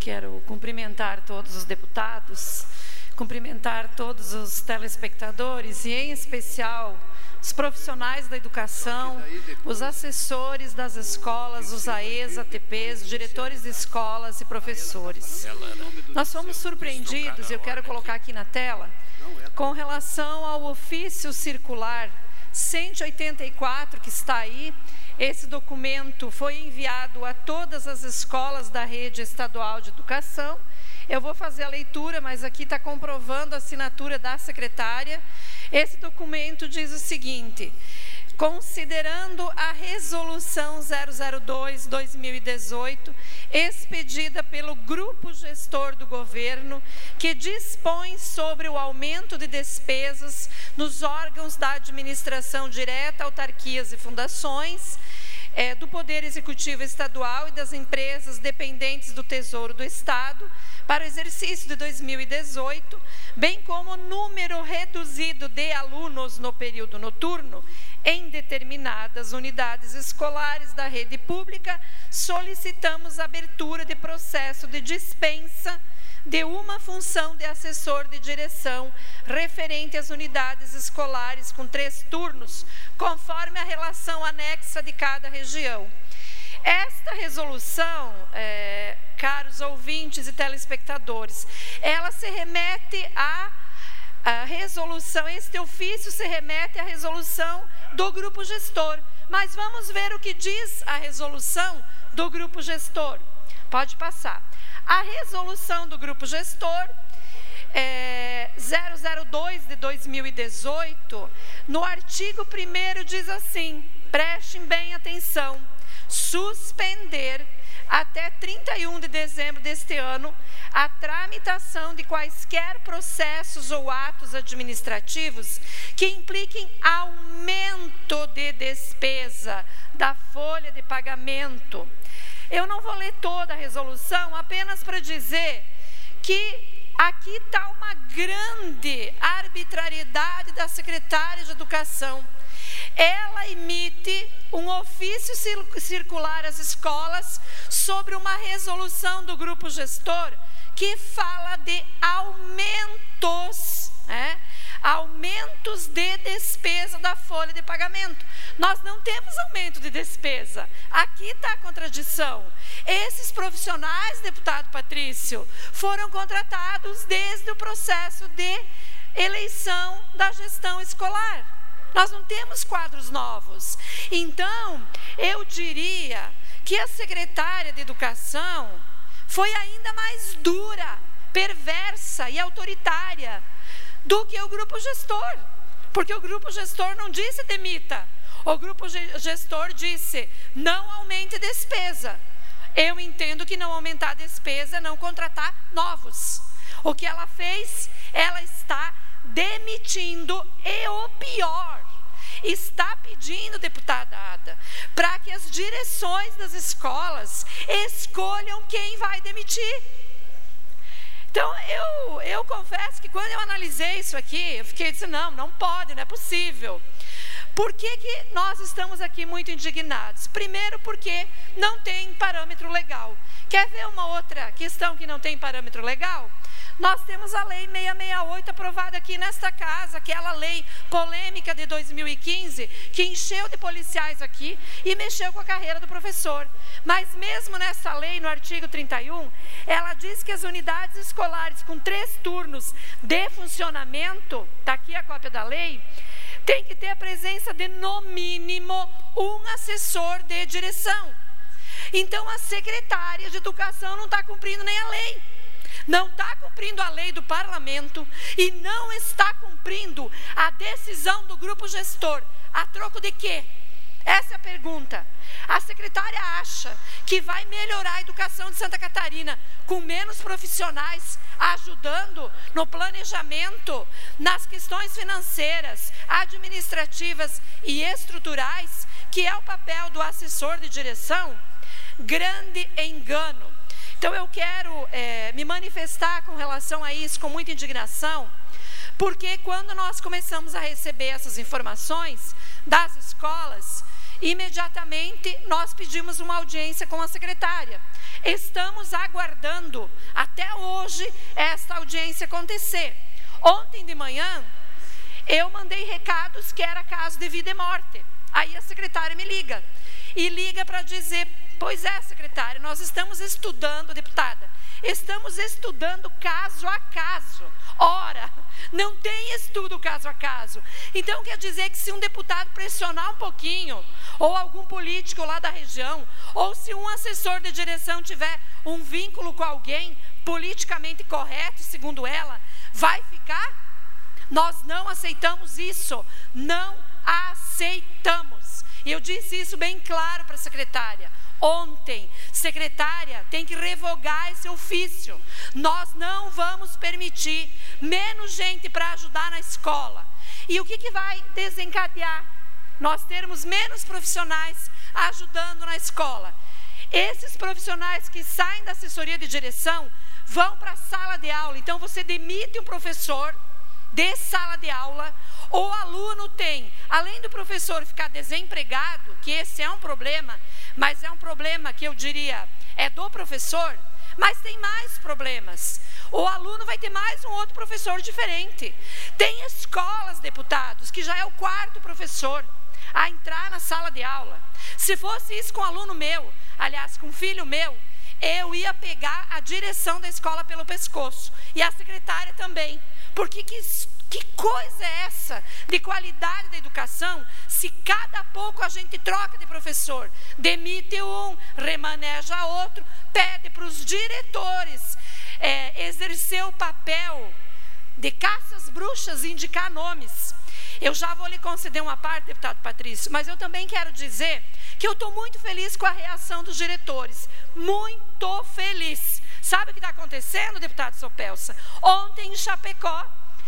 quero cumprimentar todos os deputados, cumprimentar todos os telespectadores e, em especial, os profissionais da educação, os assessores das escolas, os AEs, ATPs, os diretores de escolas e professores. Nós fomos surpreendidos, eu quero colocar aqui na tela, com relação ao ofício circular 184 que está aí. Esse documento foi enviado a todas as escolas da rede estadual de educação. Eu vou fazer a leitura, mas aqui está comprovando a assinatura da secretária. Esse documento diz o seguinte: considerando a resolução 002/2018, expedida pelo grupo gestor do governo, que dispõe sobre o aumento de despesas nos órgãos da administração direta, autarquias e fundações, do Poder Executivo Estadual e das empresas dependentes do Tesouro do Estado, para o exercício de 2018, bem como o número reduzido de alunos no período noturno, em determinadas unidades escolares da rede pública, solicitamos a abertura de processo de dispensa de uma função de assessor de direção referente às unidades escolares com 3 turnos, conforme a relação anexa de cada região. Esta resolução, caros ouvintes e telespectadores, ela se remete à resolução, este ofício se remete à resolução do grupo gestor. Mas vamos ver o que diz a resolução do grupo gestor. Pode passar. A resolução do grupo gestor 002/2018, no artigo 1º diz assim, prestem bem atenção: suspender até 31 de dezembro deste ano a tramitação de quaisquer processos ou atos administrativos que impliquem aumento de despesa da folha de pagamento. Eu não vou ler toda a resolução, apenas para dizer que aqui está uma grande arbitrariedade da secretária de Educação. Ela emite um ofício circular às escolas sobre uma resolução do grupo gestor que fala de aumentos, aumentos de despesa da folha de pagamento. Nós não temos aumento de despesa. Aqui está a contradição. Esses profissionais, deputado Patrício, foram contratados desde o processo de eleição da gestão escolar. Nós não temos quadros novos. Então, eu diria que a secretária de Educação foi ainda mais dura, perversa e autoritária do que o grupo gestor. Porque o grupo gestor não disse demita. O grupo gestor disse não aumente despesa. Eu entendo que não aumentar a despesa é não contratar novos. O que ela fez, ela está demitindo, e o pior, está pedindo, deputada Ada, para que as direções das escolas escolham quem vai demitir. Então, eu confesso que quando eu analisei isso aqui, eu fiquei dizendo, não pode, não é possível. Por que nós estamos aqui muito indignados? Primeiro, porque não tem parâmetro legal. Quer ver uma outra questão que não tem parâmetro legal? Nós temos a Lei 668 aprovada aqui nesta casa, aquela lei polêmica de 2015, que encheu de policiais aqui e mexeu com a carreira do professor. Mas mesmo nessa lei, no artigo 31, ela diz que as unidades escolares com 3 turnos de funcionamento, está aqui a cópia da lei, tem que ter a presença de, no mínimo, um assessor de direção. Então, a secretária de Educação não está cumprindo nem a lei. Não está cumprindo a lei do parlamento e não está cumprindo a decisão do grupo gestor. A troco de quê? Essa é a pergunta. A secretária acha que vai melhorar a educação de Santa Catarina com menos profissionais ajudando no planejamento, nas questões financeiras, administrativas e estruturais, que é o papel do assessor de direção? Grande engano. Então eu quero me manifestar com relação a isso com muita indignação, porque quando nós começamos a receber essas informações das escolas, imediatamente nós pedimos uma audiência com a secretária. Estamos aguardando até hoje esta audiência acontecer. Ontem de manhã, eu mandei recados que era caso de vida e morte. Aí a secretária me liga. E liga para dizer, pois é, secretária, nós estamos estudando, deputada, estamos estudando caso a caso. Ora, não tem estudo caso a caso. Então quer dizer que se um deputado pressionar um pouquinho, ou algum político lá da região, ou se um assessor de direção tiver um vínculo com alguém politicamente correto, segundo ela, vai ficar? Nós não aceitamos isso, não aceitamos. E eu disse isso bem claro para a secretária. Ontem, secretária, tem que revogar esse ofício. Nós não vamos permitir menos gente para ajudar na escola. E o que vai desencadear? Nós termos menos profissionais ajudando na escola. Esses profissionais que saem da assessoria de direção vão para a sala de aula. Então você demite um professor de sala de aula. O aluno tem, além do professor ficar desempregado, que esse é um problema, mas é um problema que eu diria é do professor, mas tem mais problemas. O aluno vai ter mais um outro professor diferente. Tem escolas, deputados, que já é o 4º professor a entrar na sala de aula. Se fosse isso com um aluno meu, aliás, com um filho meu, eu ia pegar a direção da escola pelo pescoço, e a secretária também, porque que coisa é essa de qualidade da educação, se cada pouco a gente troca de professor, demite um, remaneja outro, pede para os diretores exercer o papel de caça às bruxas e indicar nomes. Eu já vou lhe conceder uma parte, deputado Patrício, mas eu também quero dizer que eu estou muito feliz com a reação dos diretores, muito feliz. Sabe o que está acontecendo, deputado Sopelsa? Ontem em Chapecó,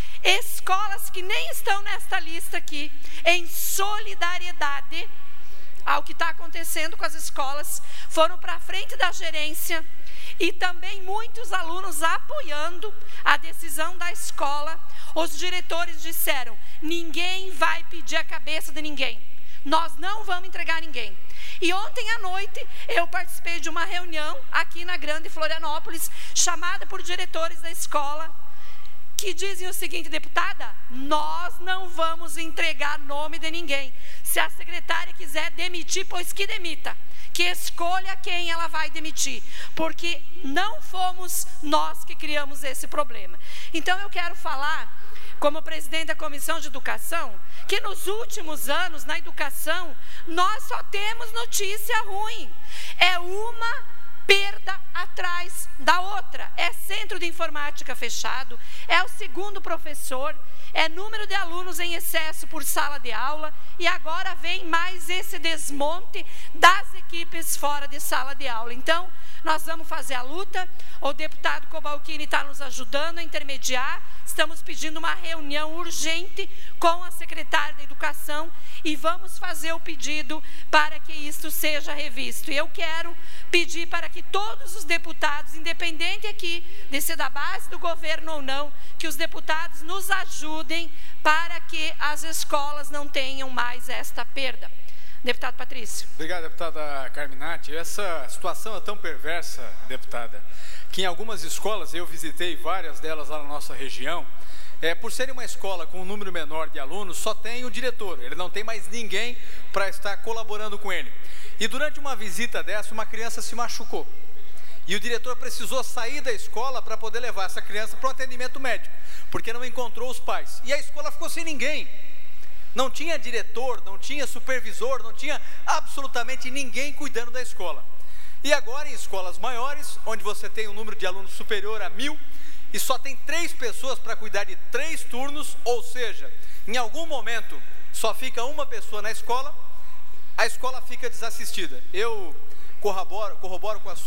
escolas que nem estão nesta lista aqui, em solidariedade ao que está acontecendo com as escolas, foram para a frente da gerência, e também muitos alunos apoiando a decisão da escola. Os diretores disseram, ninguém vai pedir a cabeça de ninguém, nós não vamos entregar ninguém. E ontem à noite eu participei de uma reunião aqui na Grande Florianópolis, chamada por diretores da escola, que dizem o seguinte, deputada, nós não vamos entregar nome de ninguém. Se a secretária quiser demitir, pois que demita, que escolha quem ela vai demitir, porque não fomos nós que criamos esse problema. Então eu quero falar, como presidente da Comissão de Educação, que nos últimos anos, na educação, nós só temos notícia ruim. É uma perda atrás da outra. É centro de informática fechado, é o 2º professor, é número de alunos em excesso por sala de aula, e agora vem mais esse desmonte das equipes fora de sala de aula. Então, nós vamos fazer a luta, o deputado Cobalcini está nos ajudando a intermediar, estamos pedindo uma reunião urgente com a secretária da Educação e vamos fazer o pedido para que isso seja revisto. E eu quero pedir para que todos os deputados, independente aqui de ser da base do governo ou não, que os deputados nos ajudem para que as escolas não tenham mais esta perda. Deputado Patrício. Obrigado, deputada Carminati. Essa situação é tão perversa, deputada, que em algumas escolas, eu visitei várias delas lá na nossa região, por serem uma escola com um número menor de alunos, só tem o diretor, ele não tem mais ninguém para estar colaborando com ele. E durante uma visita dessa, uma criança se machucou. E o diretor precisou sair da escola para poder levar essa criança para um atendimento médico, porque não encontrou os pais. E a escola ficou sem ninguém. Não tinha diretor, não tinha supervisor, não tinha absolutamente ninguém cuidando da escola. E agora em escolas maiores, onde você tem um número de alunos superior a 1000, e só tem 3 pessoas para cuidar de 3 turnos, ou seja, em algum momento só fica uma pessoa na escola, a escola fica desassistida. Eu corroboro com a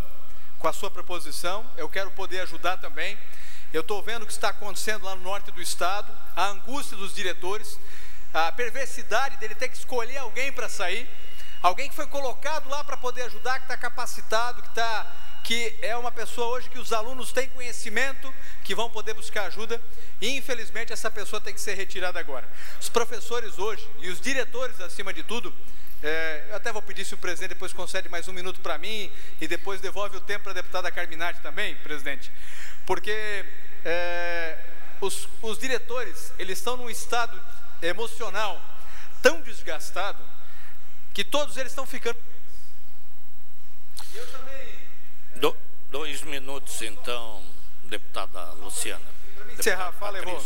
sua proposição, eu quero poder ajudar também. Eu estou vendo o que está acontecendo lá no norte do estado, a angústia dos diretores, a perversidade dele ter que escolher alguém para sair, alguém que foi colocado lá para poder ajudar, que está capacitado, que está que é uma pessoa hoje que os alunos têm conhecimento, que vão poder buscar ajuda, e infelizmente essa pessoa tem que ser retirada agora. Os professores hoje, e os diretores acima de tudo, eu até vou pedir se o presidente depois concede mais 1 minuto para mim, e depois devolve o tempo para a deputada Carminati também, presidente, porque os diretores, eles estão num estado emocional tão desgastado, que todos eles estão ficando... Eu também... 2 minutos, então, deputada Luciana. Encerrar, fala, errou.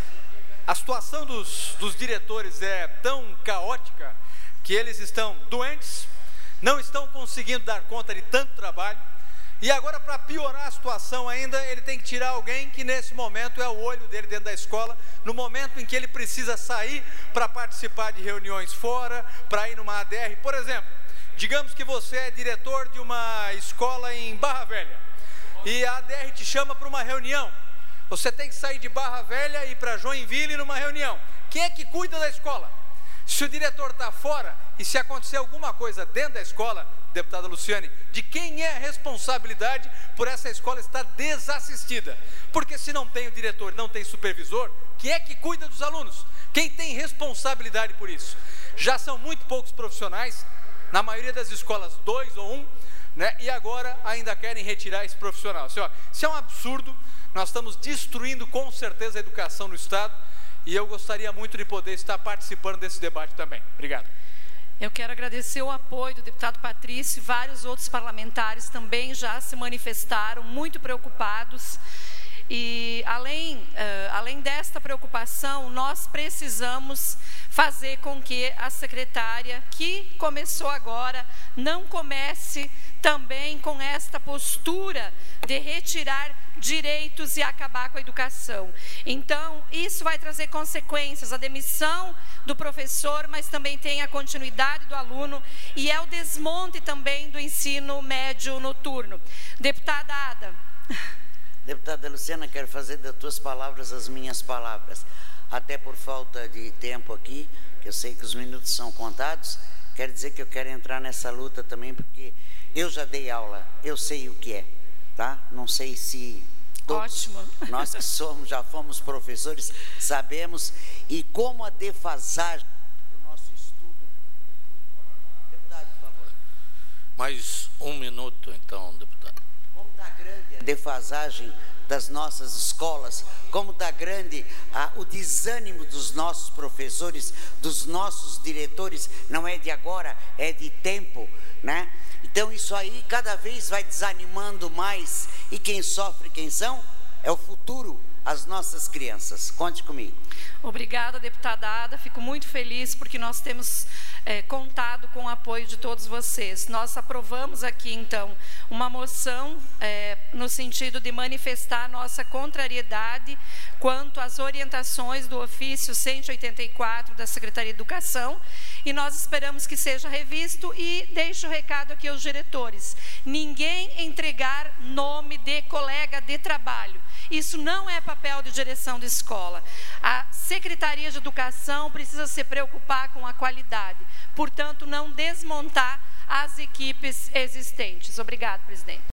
A situação dos diretores é tão caótica que eles estão doentes, não estão conseguindo dar conta de tanto trabalho, e agora, para piorar a situação ainda, ele tem que tirar alguém que nesse momento é o olho dele dentro da escola, no momento em que ele precisa sair para participar de reuniões fora, para ir numa ADR, por exemplo. Digamos que você é diretor de uma escola em Barra Velha e a ADR te chama para uma reunião. Você tem que sair de Barra Velha e ir para Joinville numa reunião. Quem é que cuida da escola? Se o diretor está fora e se acontecer alguma coisa dentro da escola, deputada Luciane, de quem é a responsabilidade por essa escola estar desassistida? Porque se não tem o diretor, não tem supervisor, quem é que cuida dos alunos? Quem tem responsabilidade por isso? Já são muito poucos profissionais, na maioria das escolas 2 ou 1, né? E agora ainda querem retirar esse profissional. Isso é um absurdo, nós estamos destruindo com certeza a educação no Estado, e eu gostaria muito de poder estar participando desse debate também. Obrigado. Eu quero agradecer o apoio do deputado Patrício, vários outros parlamentares também já se manifestaram muito preocupados. E além desta preocupação, nós precisamos fazer com que a secretária, que começou agora, não comece também com esta postura de retirar direitos e acabar com a educação. Então, isso vai trazer consequências, a demissão do professor, mas também tem a continuidade do aluno e é o desmonte também do ensino médio noturno. Deputada Ada. Deputada Luciana, quero fazer das tuas palavras as minhas palavras. Até por falta de tempo aqui, que eu sei que os minutos são contados, quero dizer que eu quero entrar nessa luta também, porque eu já dei aula, eu sei o que é, tá? Não sei se todos nós que já fomos professores, sabemos, e como a defasagem do nosso estudo... Deputado, por favor. Mais 1 minuto, então, deputado. Como está grande a defasagem das nossas escolas, como está grande o desânimo dos nossos professores, dos nossos diretores, não é de agora, é de tempo, né? Então isso aí cada vez vai desanimando mais, e quem sofre, quem são? É o futuro, as nossas crianças. Conte comigo. Obrigada, deputada Ada, fico muito feliz porque nós temos contado com o apoio de todos vocês. Nós aprovamos aqui, então, uma moção no sentido de manifestar nossa contrariedade quanto às orientações do ofício 184 da Secretaria de Educação, e nós esperamos que seja revisto, e deixo o recado aqui aos diretores: ninguém entregar nome de colega de trabalho. Isso não é papel de direção de escola. A Secretaria de Educação precisa se preocupar com a qualidade, portanto, não desmontar as equipes existentes. Obrigado, presidente.